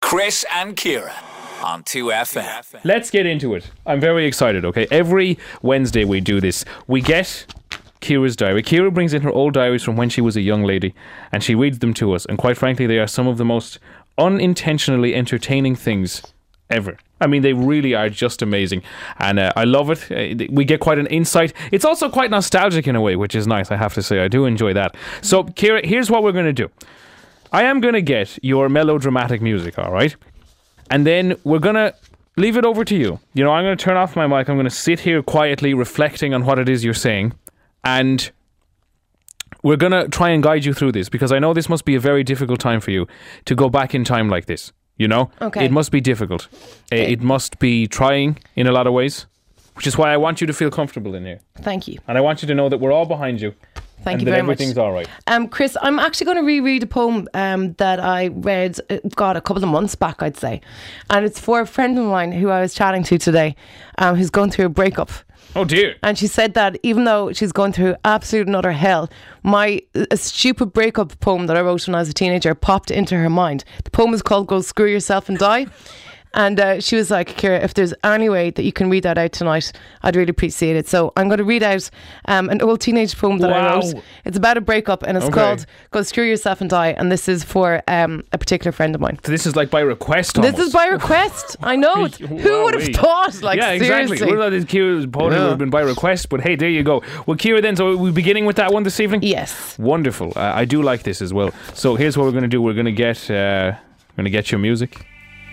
Chris and Ciara on 2FM. Let's get into it. I'm very excited, okay? Every Wednesday we do this. We get Ciara's diary. Ciara brings in her old diaries from when she was a young lady and she reads them to us. And quite frankly, they are some of the most unintentionally entertaining things ever. I mean, they really are just amazing. And I love it. We get quite an insight. It's also quite nostalgic in a way, which is nice, I have to say. I do enjoy that. So, Ciara, here's what we're going to do. I am going to get your melodramatic music, all right? And then we're going to leave it over to you. You know, I'm going to turn off my mic. I'm going to sit here quietly reflecting on what it is you're saying. And we're going to try and guide you through this, because I know this must be a very difficult time for you to go back in time like this. You know? Okay. It must be difficult. Okay. It must be trying in a lot of ways, which is why I want you to feel comfortable in here. Thank you. And I want you to know that we're all behind you. Thank and you that very much. everything's all right. Chris, I'm actually going to reread a poem that I read, a couple of months back, I'd say. And it's for a friend of mine who I was chatting to today, who's going through a breakup. Oh dear. And she said that even though she's going through absolute and utter hell, a stupid breakup poem that I wrote when I was a teenager popped into her mind. The poem is called Go Screw Yourself and Die. And she was like, Ciara, if there's any way that you can read that out tonight, I'd really appreciate it. So I'm going to read out an old teenage poem that I wrote. It's about a breakup and it's called Go Screw Yourself and Die. And this is for a particular friend of mine. So this is like by request almost. This is by request. I know. Who would have thought? Like, yeah, exactly. seriously. Well, this Ciara's poem would have been by request, but hey, there you go. Well, Ciara, then, so we're beginning with that one this evening? Yes. Wonderful. I do like this as well. So here's what we're going to do. We're going to get your music.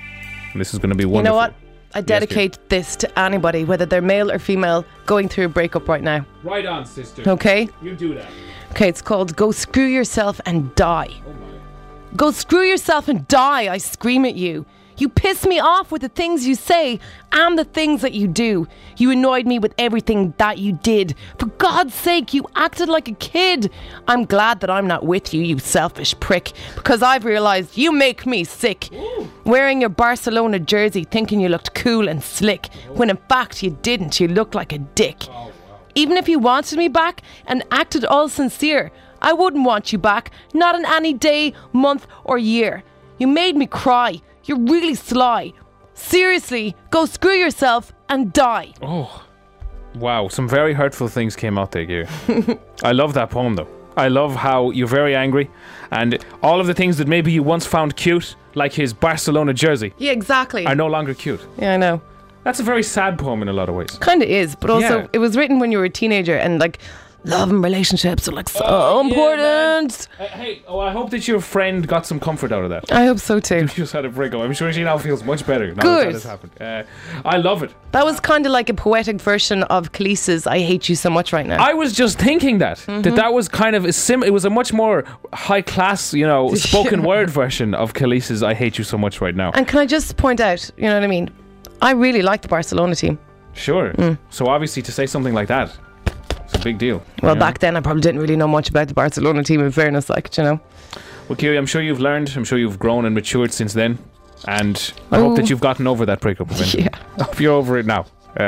This is going to be wonderful. You know what? I dedicate this to anybody, whether they're male or female, going through a breakup right now. Right on, sister. Okay? You do that. Okay, it's called Go Screw Yourself and Die. Oh my. Go screw yourself and die, I scream at you. You piss me off with the things you say and the things that you do. You annoyed me with everything that you did. For God's sake, you acted like a kid. I'm glad that I'm not with you, you selfish prick, because I've realised you make me sick. Ooh. Wearing your Barcelona jersey thinking you looked cool and slick, when in fact you didn't. You looked like a dick. Oh, wow. Even if you wanted me back and acted all sincere, I wouldn't want you back, not in any day, month or year. You made me cry. You're really sly. Seriously, go screw yourself and die. Oh, wow. Some very hurtful things came out there, Ciara. I love that poem, though. I love how you're very angry, and all of the things that maybe you once found cute, like his Barcelona jersey, Yeah, exactly. are no longer cute. Yeah, I know. That's a very sad poem in a lot of ways. Kind of is, but also Yeah. it was written when you were a teenager, and like love and relationships are like so Oh, yeah, important. Hey, I hope that your friend got some comfort out of that. I hope so too. You just had a breakup. I'm sure she now feels much better now Good. that has happened. I love it. That was kind of like a poetic version of Khalees's I Hate You So Much Right Now. I was just thinking that was kind of it was a much more high class, spoken word version of Khalees's I Hate You So Much Right Now. And can I just point out, you know what I mean? I really like the Barcelona team. Sure. So obviously to say something like that, it's a big deal. Well, you know? back then I probably didn't really know much about the Barcelona team, in fairness, Well, Ciara, I'm sure you've learned. I'm sure you've grown and matured since then. And I hope that you've gotten over that breakup event. Yeah. I hope you're over it now.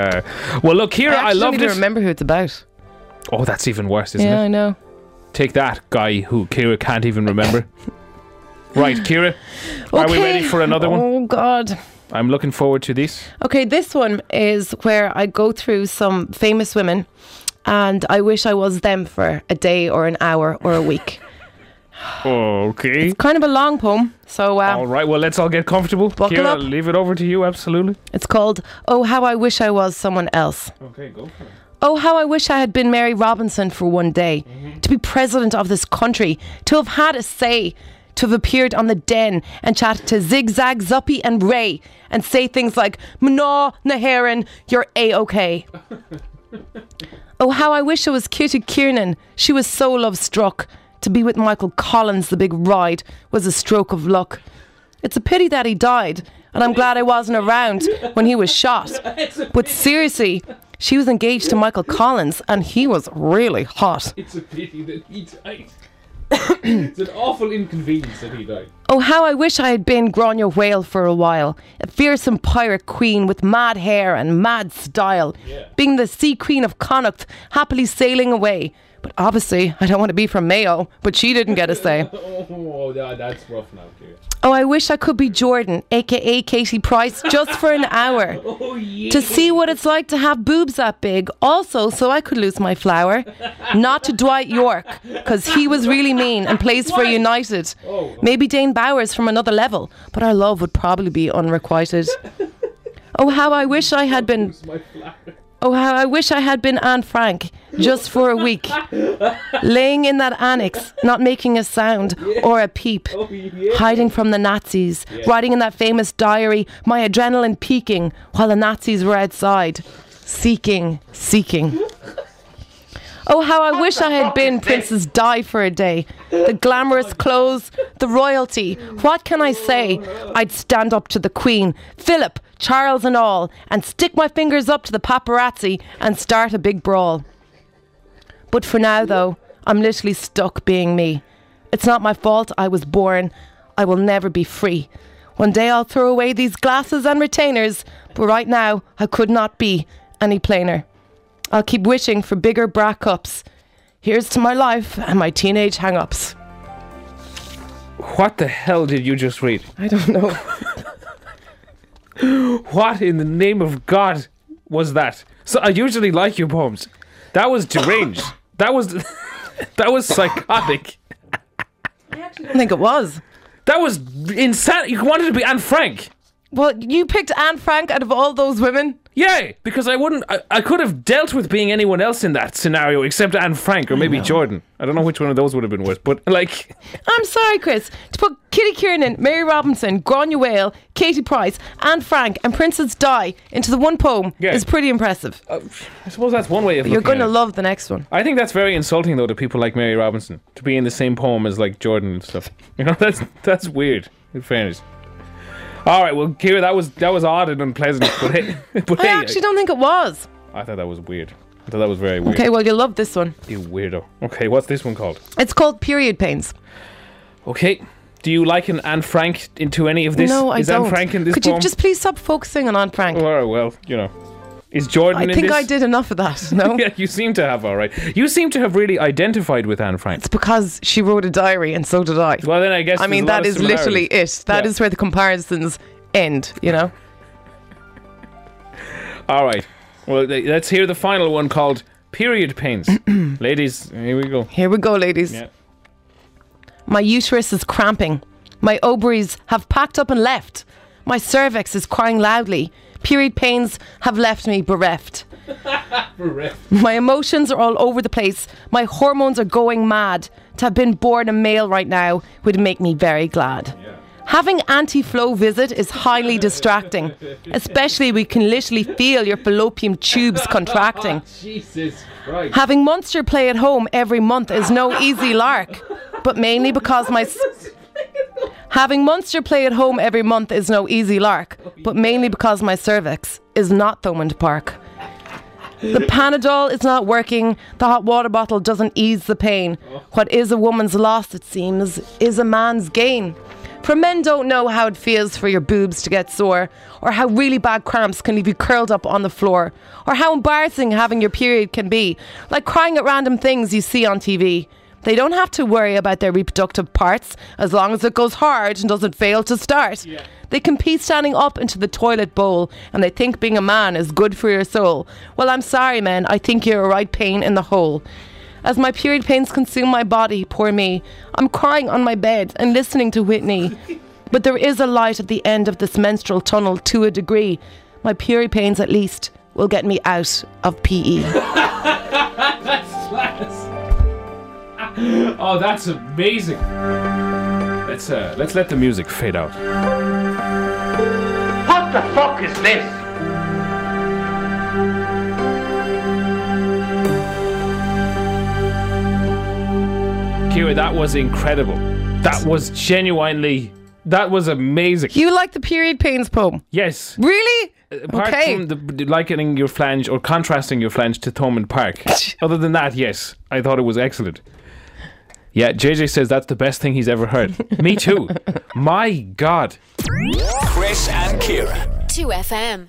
Well, look, Ciara, I actually love don't even this. remember who it's about. Oh, that's even worse, isn't Yeah, it? I know. Take that, guy who Ciara can't even remember. Right, Ciara, are we ready for another one? Oh, God. I'm looking forward to this. Okay, this one is where I go through some famous women and I wish I was them for a day or an hour or a week. Okay. Kind of a long poem, so All right, well, let's all get comfortable. Buckle Ciara, up. I'll leave it over to you, absolutely. it's called Oh, How I Wish I Was Someone Else. Okay, go for it. Oh, how I wish I had been Mary Robinson for one day, to be president of this country, to have had a say, to have appeared on The Den and chat to Zigzag, Zuppy and Ray and say things like, Mna, Naharan, you're A-OK. Oh, how I wish I was Kitty Kiernan. She was so love-struck. To be with Michael Collins, the big ride, was a stroke of luck. It's a pity that he died, and I'm glad I wasn't around when he was shot. But seriously, she was engaged to Michael Collins, and he was really hot. It's a pity that he died. It's an awful inconvenience that he died. Oh, how I wish I had been Grania Whale for a while. A fearsome pirate queen with mad hair and mad style. Yeah. Being the sea queen of Connacht, happily sailing away But obviously, I don't want to be from Mayo, but she didn't get a say. Oh, that's rough now, Kira. Oh, I wish I could be Jordan, aka Katie Price, just for an hour. Oh, yeah. To see what it's like to have boobs that big. Also, so I could lose my flower. Not to Dwight York, because he was really mean and plays for United. Maybe Dane Bowers from another level, but our love would probably be unrequited. Oh, how I wish I had been... Oh, how I wish I had been Anne Frank, just for a week. Laying in that annex, not making a sound or a peep. Hiding from the Nazis, writing in that famous diary, my adrenaline peaking, while the Nazis were outside. Seeking. Oh, how I wish I had been Princess Di for a day. The glamorous clothes, the royalty. What can I say? I'd stand up to the Queen, Philip, Charles and all, and stick my fingers up to the paparazzi and start a big brawl. But for now, though, I'm literally stuck being me. It's not my fault I was born. I will never be free. One day I'll throw away these glasses and retainers, but right now I could not be any plainer. I'll keep wishing for bigger bra cups. Here's to my life and my teenage hang-ups. What the hell did you just read? I don't know. What in the name of God was that? So I usually like your poems. That was deranged. That was psychotic. I actually don't think it was. That was insane. You wanted to be Anne Frank. Well, you picked Anne Frank out of all those women? Yeah, because I could have dealt with being anyone else in that scenario except Anne Frank or maybe Jordan. I don't know which one of those would have been worse, but like... I'm sorry, Chris. To put Kitty Kiernan, Mary Robinson, Grania Whale, Katie Price, Anne Frank and Princess Di into the one poem is pretty impressive. I suppose that's one way of You're going to at it. love the next one. I think that's very insulting, though, to people like Mary Robinson, to be in the same poem as like Jordan and stuff. You know, that's weird, in fairness. All right, well, Kira, that was odd and unpleasant, but hey, I actually don't think it was. I thought that was weird. I thought that was very weird. Okay, well, you'll love this one. You weirdo. Okay, what's this one called? It's called Period Pains. Okay. Do you liken Anne Frank into any of this? No, I don't. Is Anne Frank in this Could poem? you just please stop focusing on Anne Frank? Well, you know. Is Jordan in this? I think I did enough of that, no? Yeah, you seem to have, all right. You seem to have really identified with Anne Frank. It's because she wrote a diary and so did I. Well, then I guess that is literally it. That is where the comparisons end, you know? All right. Well, let's hear the final one called Period Pains. Ladies, here we go. Here we go, ladies. Yeah. My uterus is cramping. My ovaries have packed up and left. My cervix is crying loudly. Period pains have left me bereft. My emotions are all over the place. My hormones are going mad. To have been born a male right now would make me very glad. Yeah. Having anti-flow visit is highly distracting. Especially we can literally feel your fallopian tubes contracting. Jesus Christ. Having Munster play at home every month is no easy lark. But mainly because Having Munster play at home every month is no easy lark, but mainly because my cervix is not Thomond Park. The Panadol is not working, the hot water bottle doesn't ease the pain. What is a woman's loss, it seems, is a man's gain. For men don't know how it feels for your boobs to get sore, or how really bad cramps can leave you curled up on the floor, or how embarrassing having your period can be, like crying at random things you see on TV. They don't have to worry about their reproductive parts as long as it goes hard and doesn't fail to start. Yeah. They can pee standing up into the toilet bowl and they think being a man is good for your soul. Well, I'm sorry, men. I think you're a right pain in the hole. As my period pains consume my body, poor me, I'm crying on my bed and listening to Whitney. But there is a light at the end of this menstrual tunnel to a degree. My period pains, at least, will get me out of PE. Oh, that's amazing. Let's let the music fade out. What the fuck is this? Kira, that was incredible. That was that was amazing. You like the period pains poem? Yes. Really? Apart from the likening your flange or contrasting your flange to Thomond Park. Other than that, yes, I thought it was excellent. Yeah, JJ says that's the best thing he's ever heard. Me too. My God. Chris and Kira. 2FM.